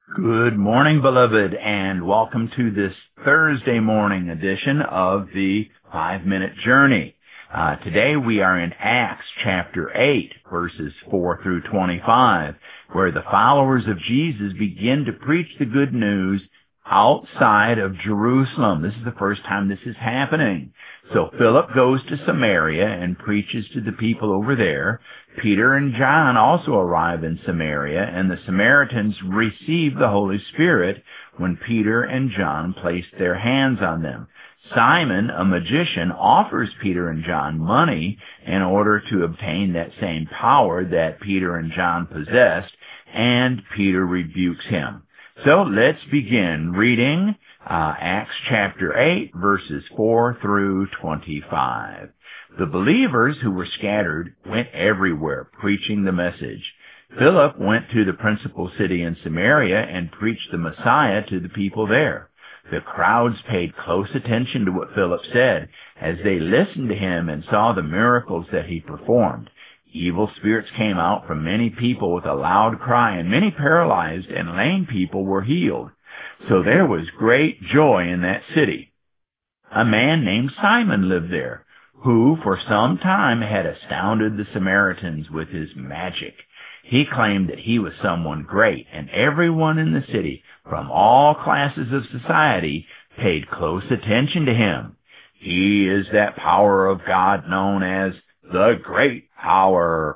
Good morning, beloved, and welcome to this Thursday morning edition of the 5-Minute Journey. Today we are in Acts chapter 8, verses 4 through 25, where the followers of Jesus begin to preach the good news outside of Jerusalem. This is the first time this is happening. So Philip goes to Samaria and preaches to the people over there. Peter and John also arrive in Samaria, and the Samaritans receive the Holy Spirit when Peter and John place their hands on them. Simon, a magician, offers Peter and John money in order to obtain that same power that Peter and John possessed, and Peter rebukes him. So let's begin reading Acts chapter 8, verses 4 through 25. The believers who were scattered went everywhere, preaching the message. Philip went to the principal city in Samaria and preached the Messiah to the people there. The crowds paid close attention to what Philip said as they listened to him and saw the miracles that he performed. Evil spirits came out from many people with a loud cry, and many paralyzed and lame people were healed. So there was great joy in that city. A man named Simon lived there, who for some time had astounded the Samaritans with his magic. He claimed that he was someone great, and everyone in the city, from all classes of society, paid close attention to him. He is that power of God known as the great power,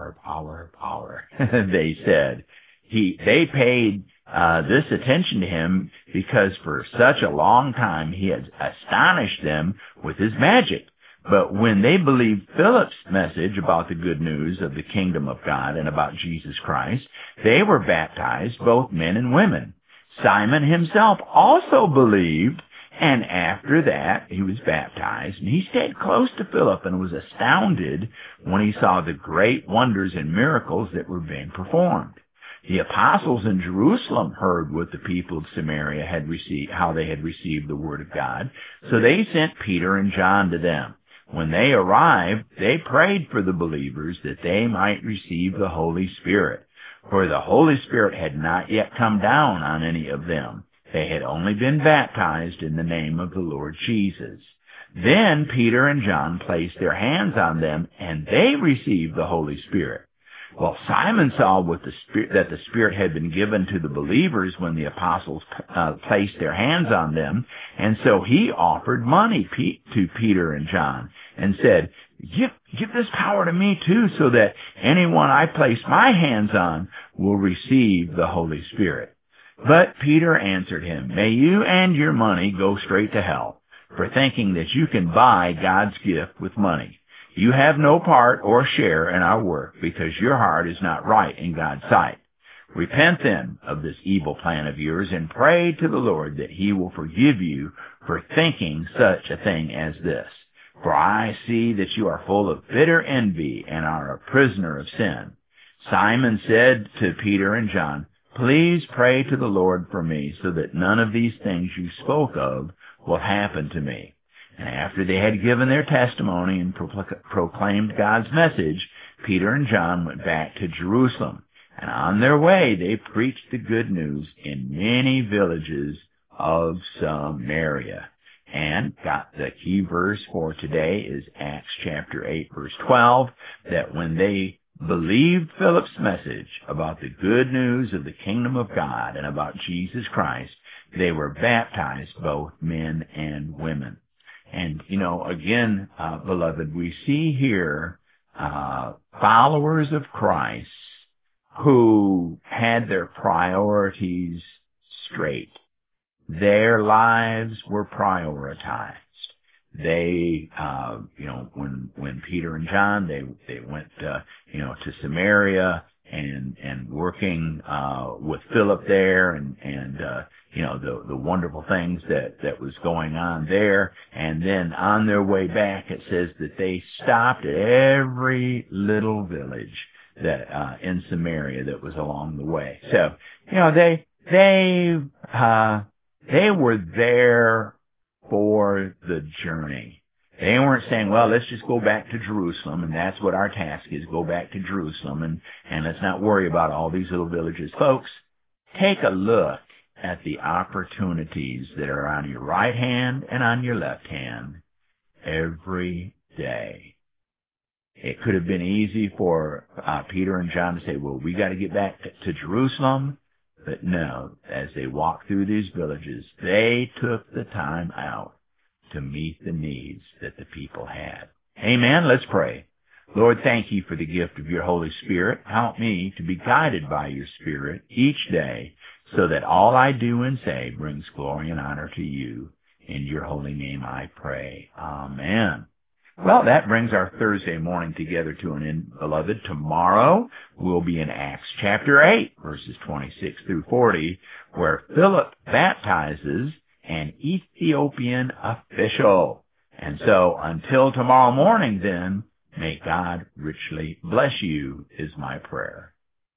they said. They paid this attention to him because for such a long time he had astonished them with his magic. But when they believed Philip's message about the good news of the kingdom of God and about Jesus Christ, they were baptized, both men and women. Simon himself also believed, and after that he was baptized, and he stayed close to Philip and was astounded when he saw the great wonders and miracles that were being performed. The apostles in Jerusalem heard what the people of Samaria had received, how they had received the word of God, so they sent Peter and John to them. When they arrived, they prayed for the believers that they might receive the Holy Spirit, for the Holy Spirit had not yet come down on any of them. They had only been baptized in the name of the Lord Jesus. Then Peter and John placed their hands on them, and they received the Holy Spirit. Well, Simon saw that the Spirit had been given to the believers when the apostles placed their hands on them, and so he offered money to Peter and John and said, Give this power to me too, so that anyone I place my hands on will receive the Holy Spirit. But Peter answered him, May you and your money go straight to hell, for thinking that you can buy God's gift with money. You have no part or share in our work, because your heart is not right in God's sight. Repent then of this evil plan of yours, and pray to the Lord that he will forgive you for thinking such a thing as this. For I see that you are full of bitter envy and are a prisoner of sin. Simon said to Peter and John, Please pray to the Lord for me, so that none of these things you spoke of will happen to me. And after they had given their testimony and proclaimed God's message, Peter and John went back to Jerusalem. And on their way, they preached the good news in many villages of Samaria. And the key verse for today is Acts chapter 8, verse 12, that when they believed Philip's message about the good news of the kingdom of God and about Jesus Christ, they were baptized, both men and women. And, again, beloved, we see here followers of Christ who had their priorities straight. Their lives were prioritized. They, when Peter and John, they went, to Samaria and working with Philip there and the wonderful things that was going on there. And then on their way back, it says that they stopped at every little village that in Samaria that was along the way. So, they were there for the journey. They weren't saying, well, let's just go back to Jerusalem, and that's what our task is, go back to Jerusalem, and let's not worry about all these little villages. Folks, take a look at the opportunities that are on your right hand and on your left hand every day. It could have been easy for Peter and John to say, well, we got to get back to Jerusalem. But no, as they walked through these villages, they took the time out to meet the needs that the people had. Amen. Let's pray. Lord, thank you for the gift of your Holy Spirit. Help me to be guided by your Spirit each day so that all I do and say brings glory and honor to you. In your holy name I pray. Amen. Well, that brings our Thursday morning together to an end, beloved. Tomorrow we'll be in Acts chapter 8, verses 26 through 40, where Philip baptizes an Ethiopian official. And so until tomorrow morning then, may God richly bless you is my prayer.